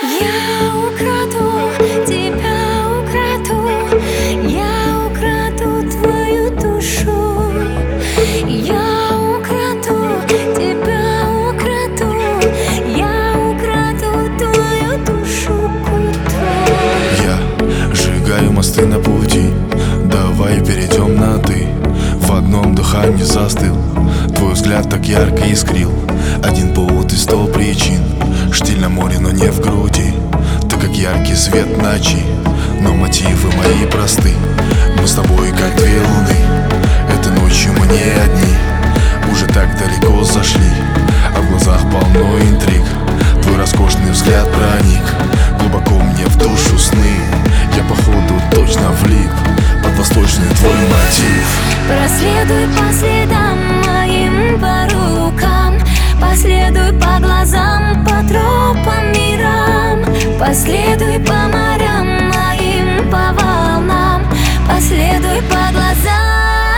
Я украду тебя, украду, я украду твою душу. Я украду тебя, украду, я украду твою душу к утру. Я сжигаю мосты на пути, давай перейдем на «ты». В одном дыхании застыл, твой взгляд так ярко искрил. Один повод и 100 причин, штиль на море, но не в груди. Ты как яркий свет ночи, но мотивы мои просты. Мы с тобой как две луны, этой ночью мы не одни. Уже так далеко зашли, а в глазах полно интриг. Твой роскошный взгляд проник глубоко мне в душу сны. Я походу точно влип под восточный твой мотив. Проследуй по следам моим, по рукам, последуй по глазам, по тропам мирам. Последуй по морям моим, по волнам, последуй по глазам.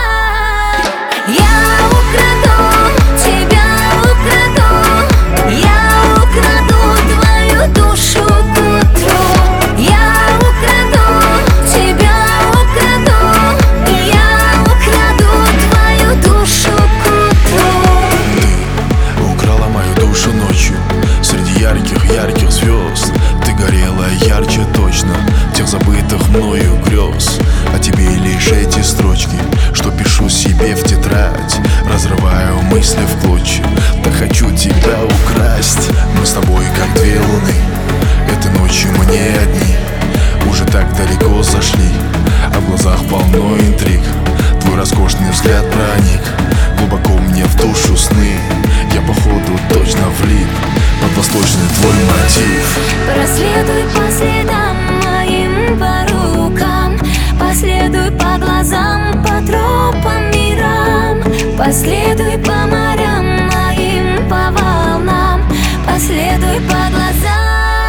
Я украду тебя, украду, я украду твою душу к утру. Я украду тебя, украду, я украду твою душу к утру. Ты украла мою душу ночью среди ярких звезд. Ты горела ярче точно тех забытых мною грез. А тебе лишь эти строчки, что пишу себе в тетрадь. Разрываю мысли в клочья, так хочу тебя украсть. Мы с тобой как две луны, этой ночью мы не одни. Уже так далеко зашли, а в глазах полно интриг. Твой роскошный взгляд проник глубоко мне в душу сны. Я походу точно влип под восточный твой мотив. Проследуй по следам моим, по рукам, последуй по глазам, по тропам мирам. Последуй по морям моим, по волнам, последуй по глазам.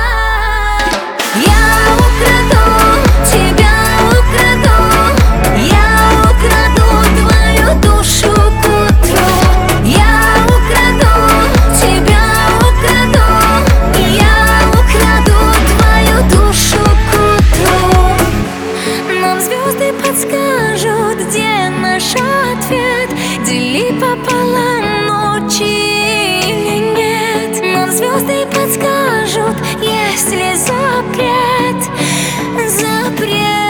Я украду тебя, украду, я украду твою душу к утру. Я украду тебя, украду, я украду твою душу к утру. Нам звезды подскажут, где наш ответ. Дели пополам ночи или нет. Нам звезды подскажут, есть ли запрет, запрет.